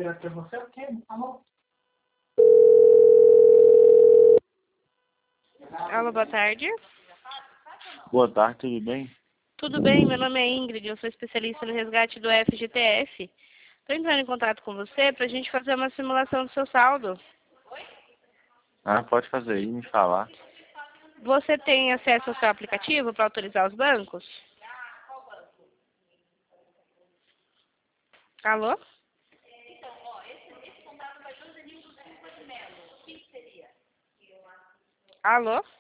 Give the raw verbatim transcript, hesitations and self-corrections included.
Alô, boa tarde. Boa tarde, tudo bem? Tudo bem, meu nome é Ingrid, eu sou especialista no resgate do F G T F. Estou entrando em contato com você para a gente fazer uma simulação do seu saldo. Ah, pode fazer aí, me falar. Você tem acesso ao seu aplicativo para autorizar os bancos? Alô? Alô?